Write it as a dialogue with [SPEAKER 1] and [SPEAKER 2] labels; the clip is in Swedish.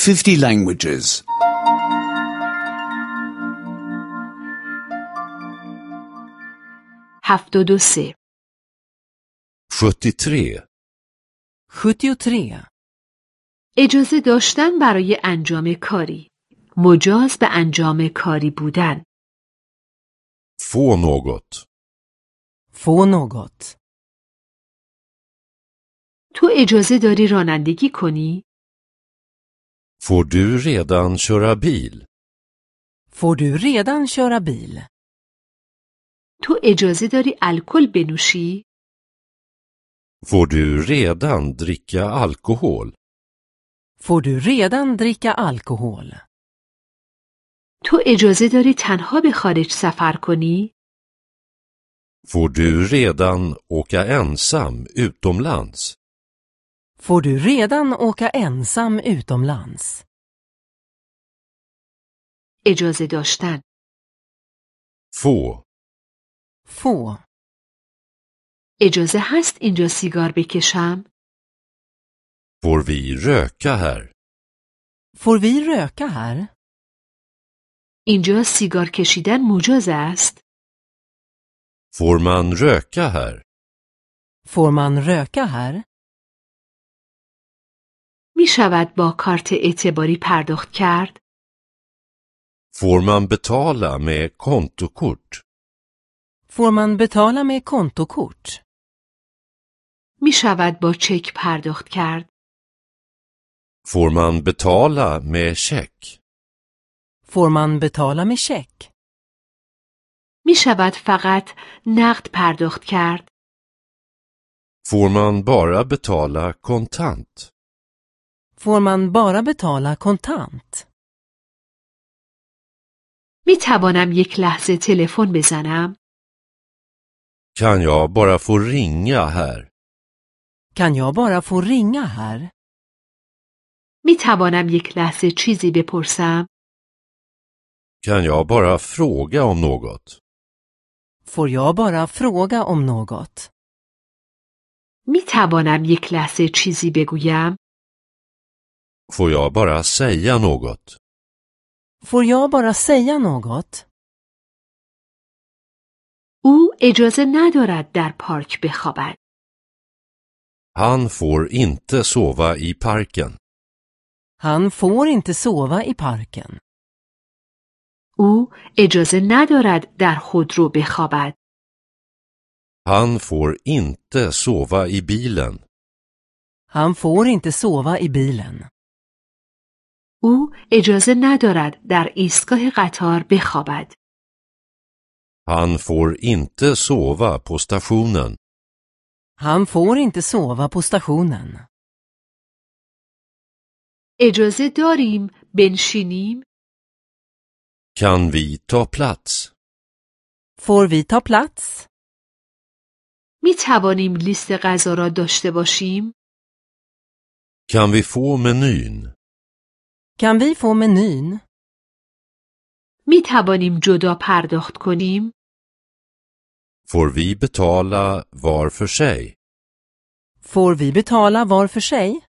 [SPEAKER 1] 50 languages.
[SPEAKER 2] 73
[SPEAKER 3] 73.
[SPEAKER 4] 73.
[SPEAKER 2] اجازه داشتن برای انجام کاری. مجاز به انجام کاری بودن.
[SPEAKER 3] Få något.
[SPEAKER 4] Få något.
[SPEAKER 2] تو اجازه داری رانندگی کنی؟
[SPEAKER 3] Får du redan köra bil?
[SPEAKER 4] Får du redan köra bil?
[SPEAKER 2] تو اجازه داری الکل بنوشی؟
[SPEAKER 3] Får du redan dricka alkohol?
[SPEAKER 4] Får du redan dricka alkohol?
[SPEAKER 2] تو اجازه داری تنها به خارج سفر کنی؟
[SPEAKER 3] Får du redan åka ensam utomlands?
[SPEAKER 4] Får du redan åka ensam utomlands?
[SPEAKER 2] اجازه داشتن.
[SPEAKER 3] Få.
[SPEAKER 4] Få.
[SPEAKER 2] اجازه هست اینجا سیگار بکشم؟
[SPEAKER 3] Får vi röka här?
[SPEAKER 4] Får vi röka här?
[SPEAKER 2] اینجا سیگار کشیدن مجاز است؟
[SPEAKER 3] Får man röka här?
[SPEAKER 4] Får man röka här?
[SPEAKER 2] می شود با کارت اعتباری پرداخت کرد؟
[SPEAKER 3] Får man betala med kontokort?
[SPEAKER 4] Får man betala med kontokort?
[SPEAKER 2] می شود با چک پرداخت کرد؟
[SPEAKER 3] Får man betala med check?
[SPEAKER 4] Får man betala med check?
[SPEAKER 2] می شود فقط نقد پرداخت کرد؟
[SPEAKER 3] Får man bara betala kontant?
[SPEAKER 4] Får man bara betala kontant?
[SPEAKER 2] می توانم یک لحظه تلفن بزنم؟
[SPEAKER 3] Kan jag bara få ringa här?
[SPEAKER 4] Kan jag bara få ringa här?
[SPEAKER 2] می توانم یک لحظه چیزی بپرسم؟
[SPEAKER 3] Kan jag bara fråga om något?
[SPEAKER 4] Får jag bara fråga om något?
[SPEAKER 2] می توانم یک لحظه چیزی بگویم؟
[SPEAKER 3] Får jag bara säga något?
[SPEAKER 4] Får jag bara säga något?
[SPEAKER 2] او اجازه ندارد در پارک بخوابد.
[SPEAKER 3] Han får inte sova i parken.
[SPEAKER 4] Han får inte sova i parken.
[SPEAKER 2] او اجازه ندارد در خودرو بخوابد.
[SPEAKER 3] Han får inte sova i bilen.
[SPEAKER 4] Han får inte sova i bilen.
[SPEAKER 2] او اجازه ندارد در ایستگاه قطار بخوابد.
[SPEAKER 3] Han får inte sova på stationen.
[SPEAKER 4] Han får inte sova på stationen.
[SPEAKER 2] اجازه داریم بنشینیم؟
[SPEAKER 3] Kan vi ta plats?
[SPEAKER 4] Får vi ta plats?
[SPEAKER 2] می توانیم لیست غذا را داشته باشیم؟
[SPEAKER 3] Kan vi få menyn?
[SPEAKER 4] Kan vi få menyn?
[SPEAKER 2] می توانیم جدا پرداخت کنیم؟
[SPEAKER 3] Får vi betala var för sig?
[SPEAKER 4] Får vi betala var för sig?